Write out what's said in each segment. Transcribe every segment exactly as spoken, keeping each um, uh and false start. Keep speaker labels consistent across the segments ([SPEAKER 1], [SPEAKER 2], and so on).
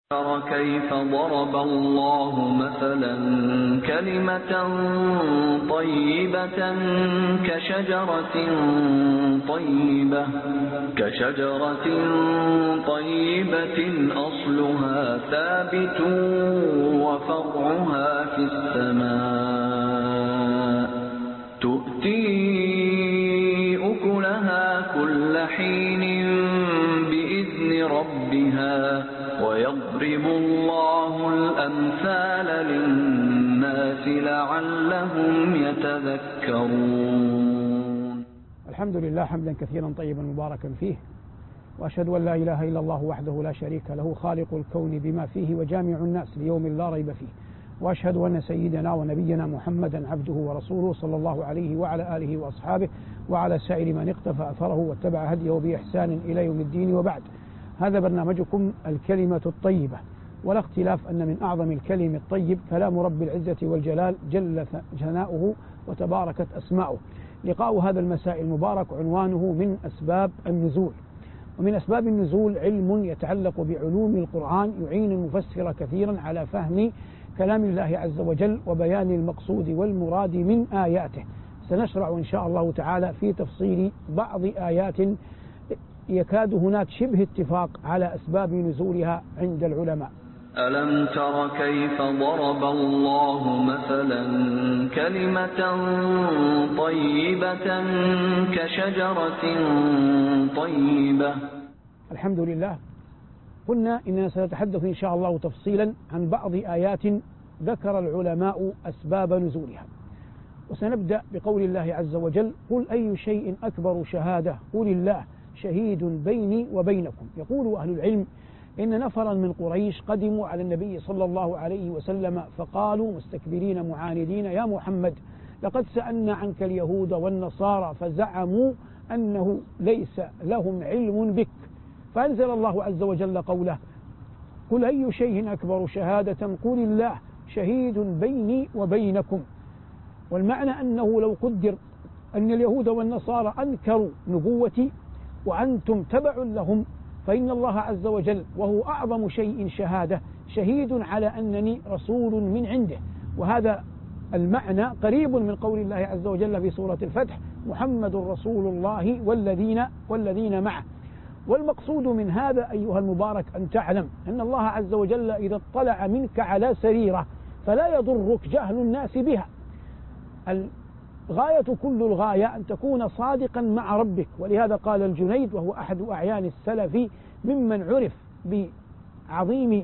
[SPEAKER 1] ترى كيف ضرب الله مثلا كلمة طيبة كشجرة طيبة كشجرة طيبة أصلها ثابت وفرعها في السماء تؤتي أكلها كل حين بإذن ربها ويضرب الله الأمثال للناس لعلهم يتذكرون.
[SPEAKER 2] الحمد لله حمدا كثيرا طيبا مباركا فيه، وأشهد أن لا إله إلا الله وحده لا شريك له خالق الكون بما فيه وجامع الناس ليوم لا ريب فيه، وأشهد أن سيدنا ونبينا محمدا عبده ورسوله صلى الله عليه وعلى آله وأصحابه وعلى سائر من اقتفى أثره واتبع هديه بإحسان إلى يوم الدين. وبعد، هذا برنامجكم الكلمة الطيبة، ولا اختلاف أن من أعظم الكلم الطيب كلام رب العزة والجلال جل ثناؤه وتباركت أسماؤه. لقاء هذا المساء المبارك عنوانه من أسباب النزول. ومن أسباب النزول علم يتعلق بعلوم القرآن يعين المفسر كثيرا على فهم كلام الله عز وجل وبيان المقصود والمراد من آياته. سنشرع إن شاء الله تعالى في تفصيل بعض آيات يكاد هناك شبه اتفاق على أسباب نزولها عند العلماء.
[SPEAKER 1] ألم تر كيف ضرب الله مثلا كلمة طيبة كشجرة طيبة.
[SPEAKER 2] الحمد لله، قلنا إننا سنتحدث إن شاء الله تفصيلا عن بعض آيات ذكر العلماء أسباب نزولها، وسنبدأ بقول الله عز وجل: قل أي شيء أكبر شهادة قل الله شهيد بيني وبينكم. يقول أهل العلم إن نفرا من قريش قدموا على النبي صلى الله عليه وسلم فقالوا مستكبرين معاندين: يا محمد، لقد سألنا عنك اليهود والنصارى فزعموا أنه ليس لهم علم بك. فأنزل الله عز وجل قوله: قل أي شيء أكبر شهادة قل الله شهيد بيني وبينكم. والمعنى أنه لو قدر أن اليهود والنصارى أنكروا نبوتي وأنتم تبع لهم، فإن الله عز وجل وهو أعظم شيء شهادة شهيد على أنني رسول من عنده. وهذا المعنى قريب من قول الله عز وجل في سورة الفتح: محمد رسول الله والذين, والذين معه. والمقصود من هذا أيها المبارك أن تعلم أن الله عز وجل إذا اطلع منك على سريرة فلا يضرك جهل الناس بها. غاية كل الغاية أن تكون صادقا مع ربك. ولهذا قال الجنيد، وهو أحد أعيان السلف ممن عرف بعظيم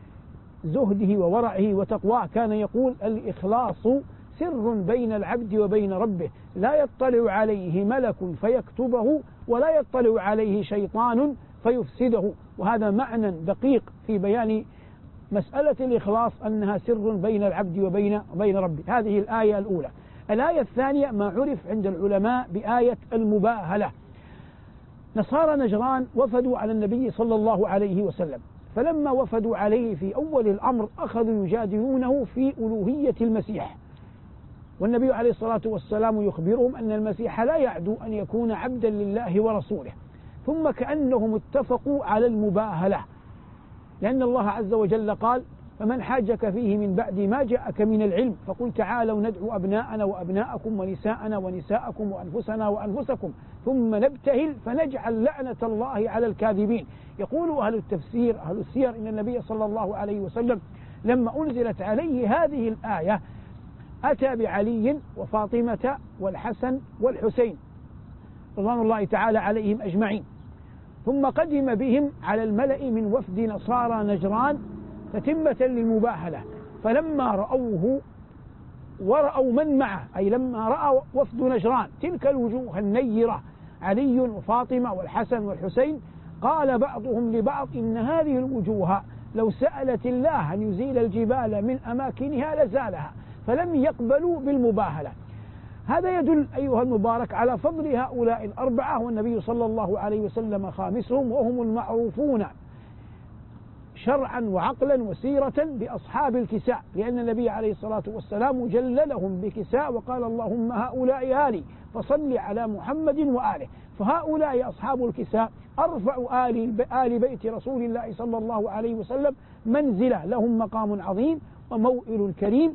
[SPEAKER 2] زهده وورعه وتقواه، كان يقول: الإخلاص سر بين العبد وبين ربه، لا يطلع عليه ملك فيكتبه ولا يطلع عليه شيطان فيفسده. وهذا معنى دقيق في بيان مسألة الإخلاص، أنها سر بين العبد وبين وبين ربه. هذه الآية الأولى. الآية الثانية ما عرف عند العلماء بآية المباهلة. نصارى نجران وفدوا على النبي صلى الله عليه وسلم، فلما وفدوا عليه في أول الأمر أخذوا يجادلونه في ألوهية المسيح، والنبي عليه الصلاة والسلام يخبرهم أن المسيح لا يعدو أن يكون عبدا لله ورسوله. ثم كأنهم اتفقوا على المباهلة، لأن الله عز وجل قال: فمن حاجك فيه من بعد ما جاءك من العلم فقل تعالوا ندعو أبناءنا وأبناءكم ونساءنا ونساءكم وأنفسنا وأنفسكم ثم نبتهل فنجعل لعنة الله على الكاذبين. يقول أهل التفسير أهل السير إن النبي صلى الله عليه وسلم لما أنزلت عليه هذه الآية أتى بعلي وفاطمة والحسن والحسين رضوان الله تعالى عليهم أجمعين، ثم قدم بهم على الملأ من وفد نصارى نجران تتمة للمباهلة. فلما رأوه ورأوا من معه، أي لما رأوا وفد نجران تلك الوجوه النيرة علي وفاطمة والحسن والحسين، قال بعضهم لبعض: إن هذه الوجوه لو سألت الله أن يزيل الجبال من أماكنها لزالها. فلم يقبلوا بالمباهلة. هذا يدل أيها المبارك على فضل هؤلاء الأربعة، والنبي صلى الله عليه وسلم خامسهم، وهم المعروفون شرعا وعقلا وسيرة بأصحاب الكساء، لأن النبي عليه الصلاة والسلام جللهم بكساء وقال: اللهم هؤلاء آلي، فصل على محمد وآله. فهؤلاء أصحاب الكساء أرفع آل, آل بيت رسول الله صلى الله عليه وسلم منزلة، لهم مقام عظيم وموئل كريم،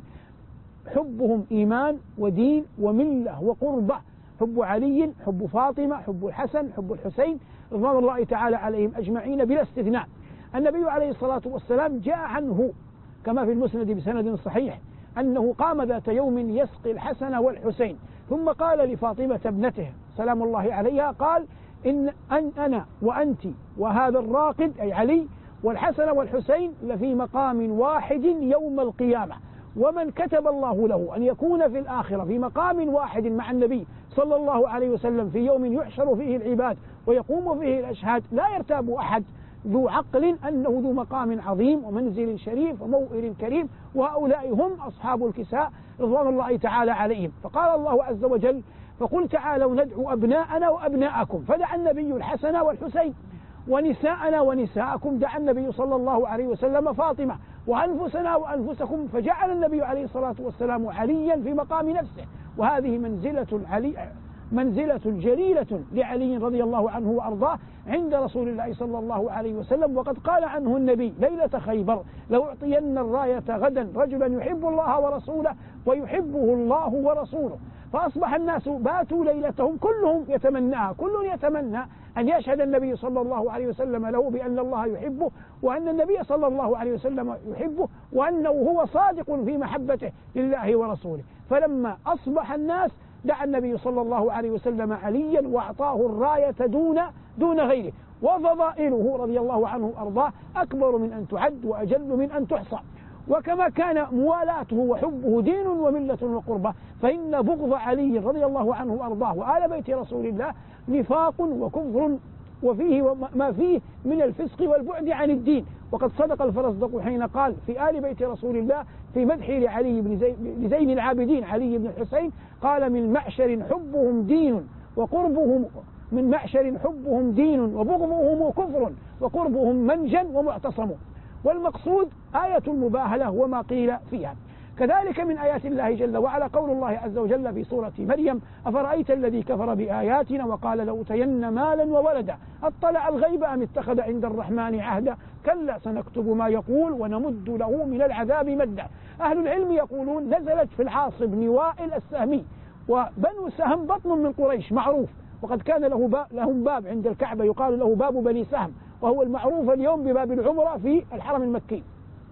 [SPEAKER 2] حبهم إيمان ودين وملة وقربة، حب علي، حب فاطمة، حب الحسن، حب الحسين رضوان الله تعالى عليهم أجمعين بلا استثناء. النبي عليه الصلاة والسلام جاء عنه كما في المسند بسند صحيح أنه قام ذات يوم يسقي الحسن والحسين، ثم قال لفاطمة ابنته سلام الله عليها، قال إن أن أنا وأنت وهذا الراقد أي علي والحسن والحسين لفي مقام واحد يوم القيامة، ومن كتب الله له أن يكون في الآخرة في مقام واحد مع النبي صلى الله عليه وسلم في يوم يحشر فيه العباد ويقوم فيه الأشهاد لا يرتاب أحد ذو عقل أنه ذو مقام عظيم ومنزل شريف وموئل كريم، وهؤلاء هم أصحاب الكساء رضوان الله تعالى عليهم. فقال الله عز وجل فقل تعالوا ندعو أبناءنا وأبناءكم، فدعا النبي الحسن والحسين، ونساءنا ونساءكم دعا النبي صلى الله عليه وسلم فاطمة، وأنفسنا وأنفسكم فجعل النبي عليه الصلاة والسلام عليا في مقام نفسه. وهذه منزلة علي منزلة جليلة لعلي رضي الله عنه وأرضاه عند رسول الله صلى الله عليه وسلم. وقد قال عنه النبي ليلة خيبر لو أعطين الراية غدا رجلا يحب الله ورسوله ويحبه الله ورسوله. فأصبح الناس باتوا ليلتهم كلهم يتمناها، كل يتمنى أن يشهد النبي صلى الله عليه وسلم له بأن الله يحبه، وأن النبي صلى الله عليه وسلم يحبه، وأنه هو صادق في محبته لله ورسوله. فلما أصبح الناس دعا النبي صلى الله عليه وسلم عليا وأعطاه الراية دون دون غيره. وفضائله رضي الله عنه وأرضاه أكبر من أن تعد وأجل من أن تحصى. وكما كان موالاته وحبه دين وملة وقربة، فإن بغض علي رضي الله عنه وأرضاه وآل بيت رسول الله نفاق وكفر وفيه ما فيه من الفسق والبعد عن الدين. وقد صدق الفرزدق حين قال في آل بيت رسول الله في مدح لعلي بن زي لزين العابدين علي بن الحسين، قال من معشر حبهم دين وقربهم من معشر حبهم دين وبغضهم كفر وقربهم منجا ومعتصم. والمقصود آية المباهلة وما قيل فيها. كذلك من آيات الله جل وعلا قول الله عز وجل في سورة مريم أفرأيت الذي كفر بآياتنا وقال لأوتين مالا وولدا أطلع الغيب أم اتخذ عند الرحمن عهدا كلا سنكتب ما يقول ونمد له من العذاب مدا. أهل العلم يقولون نزلت في العاص بن وائل السهمي، وبنو سهم بطن من قريش معروف، وقد كان له باب لهم باب عند الكعبة يقال له باب بني سهم، وهو المعروف اليوم بباب العمرة في الحرم المكي.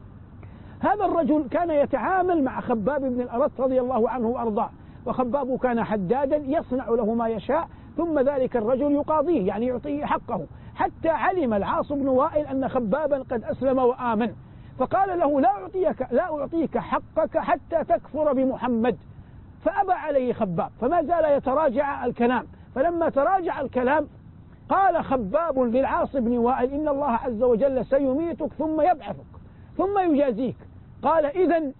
[SPEAKER 2] هذا الرجل كان يتعامل مع خباب بن الأرت رضي الله عنه وأرضاه، وخباب كان حدادا يصنع له ما يشاء، ثم ذلك الرجل يقاضيه يعني يعطيه حقه، حتى علم العاص بن وائل أن خبابا قد أسلم وآمن، فقال له لا أعطيك, لا أعطيك حقك حتى تكفر بمحمد، فأبى عليه خباب، فما زال يتراجع الكلام. فلما تراجع الكلام قال خباب للعاص بن وائل إن الله عز وجل سيميتك ثم يبعثك ثم يجازيك. قال إذن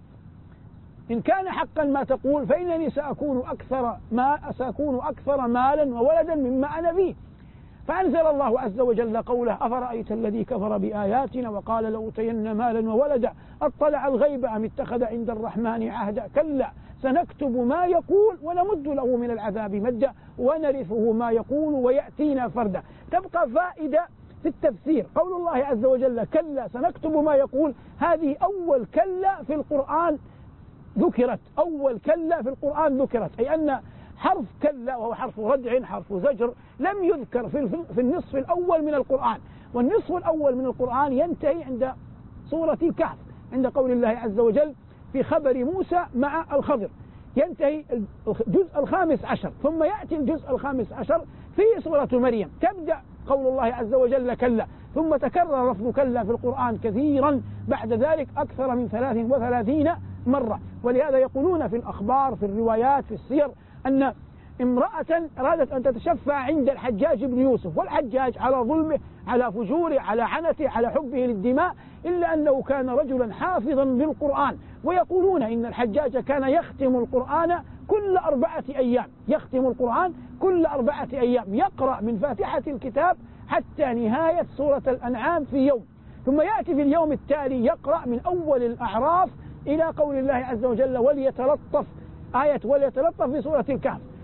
[SPEAKER 2] إن كان حقا ما تقول فإنني سأكون أكثر, ما سأكون أكثر مالا وولدا مما أنا فيه. فأنزل الله عز وجل قوله أفرأيت الذي كفر بآياتنا وقال لأوتين مالا وولدا أطلع الغيب أم اتخذ عند الرحمن عهدا كلا سنكتب ما يقول ونمد له من العذاب مدا ونرثه ما يقول ويأتينا فردا. تبقى فائدة في التفسير قول الله عز وجل كلا سنكتب ما يقول، هذه أول كلا في القرآن ذكرت، أول كلا في القرآن ذكرت، أي أن حرف كلا وهو حرف ردع حرف زجر لم يذكر في النصف الأول من القرآن. والنصف الأول من القرآن ينتهي عند سورة الكهف عند قول الله عز وجل في خبر موسى مع الخضر، ينتهي الجزء الخامس عشر، ثم يأتي الجزء الخامس عشر في سورة مريم تبدأ قول الله عز وجل كلا، ثم تكرر لفظ كلا في القرآن كثيرا بعد ذلك أكثر من ثلاث وثلاثين مرة. ولهذا يقولون في الأخبار في الروايات في السير أن امرأة أرادت أن تتشفع عند الحجاج بن يوسف، والحجاج على ظلمه على فجوره على عنته على حبه للدماء، إلا أنه كان رجلا حافظا للقرآن. ويقولون إن الحجاج كان يختم القرآن كل أربعة أيام، يختم القرآن كل أربعة أيام، يقرأ من فاتحة الكتاب حتى نهاية سورة الأنعام في يوم، ثم يأتي في اليوم التالي يقرأ من أول الأعراف إلى قول الله عز وجل وليتلطف آية وليتلطف في سورة الكهف،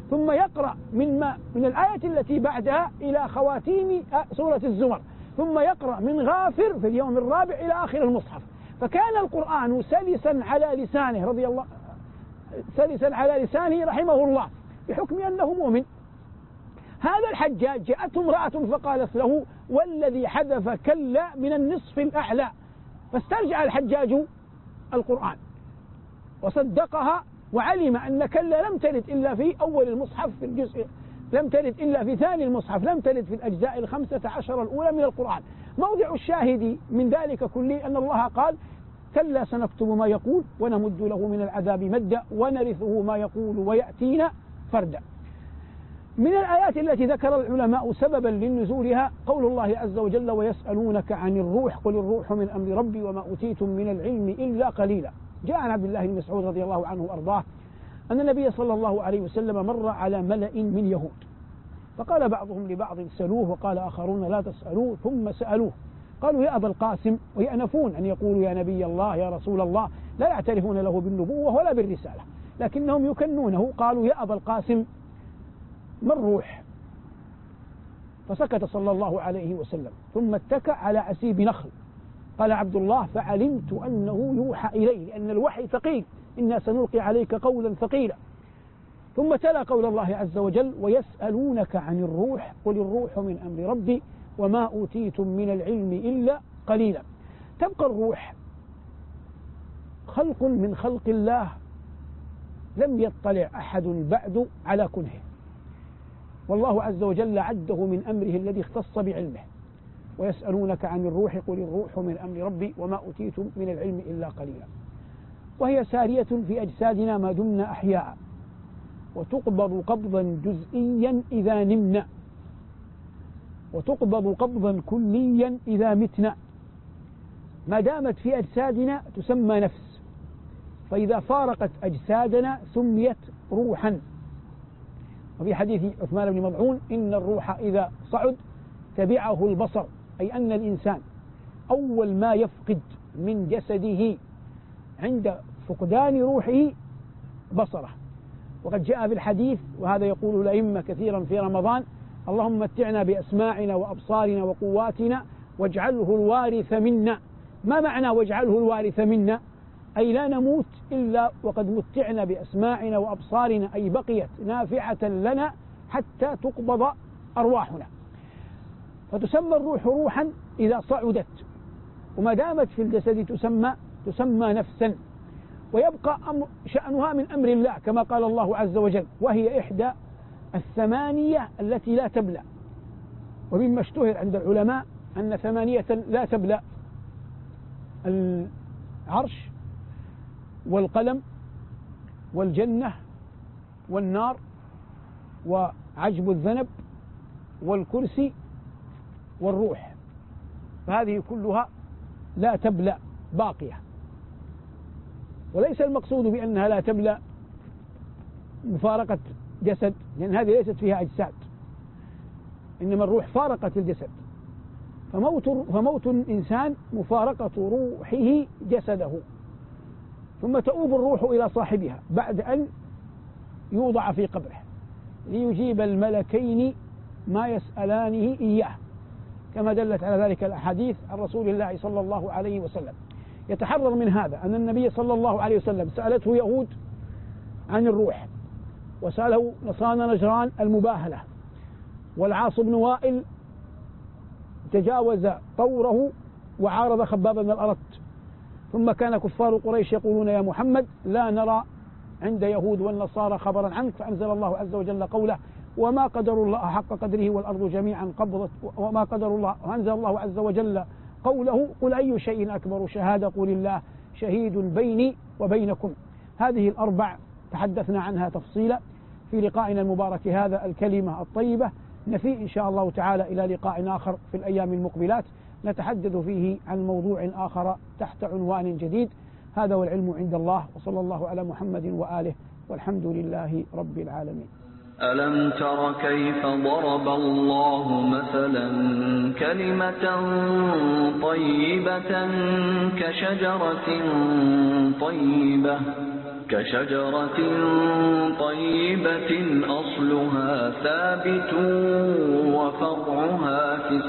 [SPEAKER 2] ثم يقرأ من ما من الآية التي بعدها إلى خواتيم سورة الزمر، ثم يقرأ من غافر في اليوم الرابع إلى آخر المصحف. فكان القرآن سلسا على لسانه رضي الله سلسا على لسانه رحمه الله، بحكم أنه مؤمن. هذا الحجاج جاءته امرأة فقالت له: والذي حذف كلا من النصف الأعلى. فاسترجع الحجاج القرآن وصدقها، وعلم أن كلا لم ترد إلا في أول المصحف في الجزء، لم ترد إلا في ثاني المصحف، لم ترد في الأجزاء الخمسة عشر الأولى من القرآن. موضع الشاهد من ذلك كله أن الله قال: كلا سنكتب ما يقول ونمد له من العذاب مدا ونرثه ما يقول ويأتينا فردا. من الآيات التي ذكر العلماء سببا لنزولها قول الله عز وجل: ويسألونك عن الروح قل الروح من أمر ربي وما أوتيتم من العلم إلا قليلا. جاء عن عبد الله بن مسعود رضي الله عنه وأرضاه أن النبي صلى الله عليه وسلم مر على ملأ من يهود، فقال بعضهم لبعض: سلوه، وقال آخرون: لا تسألوه، ثم سألوه قالوا: يا أبا القاسم، ويأنفون أن يقولوا يا نبي الله يا رسول الله، لا يعترفون له بالنبوة ولا بالرسالة، لكنهم يكنونه. قالوا: يا أبا القاسم ما الروح؟ فسكت صلى الله عليه وسلم، ثم اتكأ على عسيب نخل. قال عبد الله: فعلمت أنه يوحى إليه، لأن الوحي ثقيل، إنا سنلقي عليك قولا ثقيلا. ثم تلا قول الله عز وجل: ويسألونك عن الروح قل الروح من أمر ربي وما أوتيتم من العلم إلا قليلا. تبقى الروح خلق من خلق الله لم يطلع أحد بعد على كنه، والله عز وجل عده من أمره الذي اختص بعلمه. ويسألونك عن الروح قل الروح من أمر ربي وما أوتيتم من العلم إلا قليلا. وهي سارية في أجسادنا ما دمنا أحياء، وتقبض قبضا جزئيا إذا نمنا، وتقبض قبضا كليا إذا متنا. ما دامت في أجسادنا تسمى نفس، فإذا فارقت أجسادنا سميت روحا. وفي حديث عثمان بن مضعون: إن الروح إذا صعد تبعه البصر، أي أن الإنسان أول ما يفقد من جسده عند فقدان روحه بصره. وقد جاء في الحديث، وهذا يقول الأئمة كثيرا في رمضان: اللهم متعنا بأسماعنا وأبصارنا وقواتنا واجعله الوارث منا. ما معنى واجعله الوارث منا؟ أي لا نموت إلا وقد متعنا بأسماعنا وأبصارنا، أي بقيت نافعة لنا حتى تقبض أرواحنا. فتسمى الروح روحا إذا صعدت، وما دامت في الجسد تسمى تسمى نفسا. ويبقى أمر شأنها من أمر الله كما قال الله عز وجل: وهي إحدى الثمانية التي لا تبلى. ومما اشتهر عند العلماء أن ثمانية لا تبلى: العرش والقلم والجنة والنار وعجب الذنب والكرسي والروح. فهذه كلها لا تبلى باقية. وليس المقصود بأنها لا تبلى مفارقة جسد، لأن هذه ليست فيها أجساد، إنما الروح فارقت الجسد. فموت, فموت الإنسان مفارقة روحه جسده، ثم تؤوب الروح إلى صاحبها بعد أن يوضع في قبره ليجيب الملكين ما يسألانه إياه، كما دلت على ذلك الأحاديث عن رسول الله صلى الله عليه وسلم. يتحرر من هذا أن النبي صلى الله عليه وسلم سألته يهود عن الروح، وسأله نصارى نجران المباهلة، والعاص بن وائل تجاوز طوره وعارض خباب بن الأرت. ثم كان كفار قريش يقولون: يا محمد لا نرى عند يهود والنصارى خبرا عنك، فأنزل الله عز وجل قوله: وما قدر الله حق قدره والأرض جميعا قبضت وما قدر الله. وأنزل الله عز وجل قوله: قل أي شيء أكبر شهادة قل الله شهيد بيني وبينكم. هذه الأربع تحدثنا عنها تفصيلا في لقائنا المبارك هذا الكلمة الطيبة. نفي إن شاء الله تعالى إلى لقاء آخر في الأيام المقبلات نتحدث فيه عن موضوع آخر تحت عنوان جديد. هذا والعلم عند الله، وصلى الله على محمد وآله، والحمد لله رب العالمين.
[SPEAKER 1] ألم تر كيف ضرب الله مثلا كلمة طيبة كشجرة طيبة كشجرة طيبة أصلها ثابت وفرعها في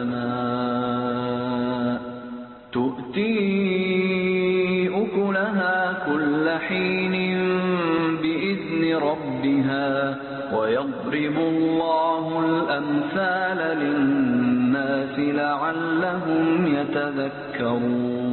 [SPEAKER 1] السماء تؤتي أكلها كل حين بإذن ربها ويضرب الله الأمثال للناس لعلهم يتذكرون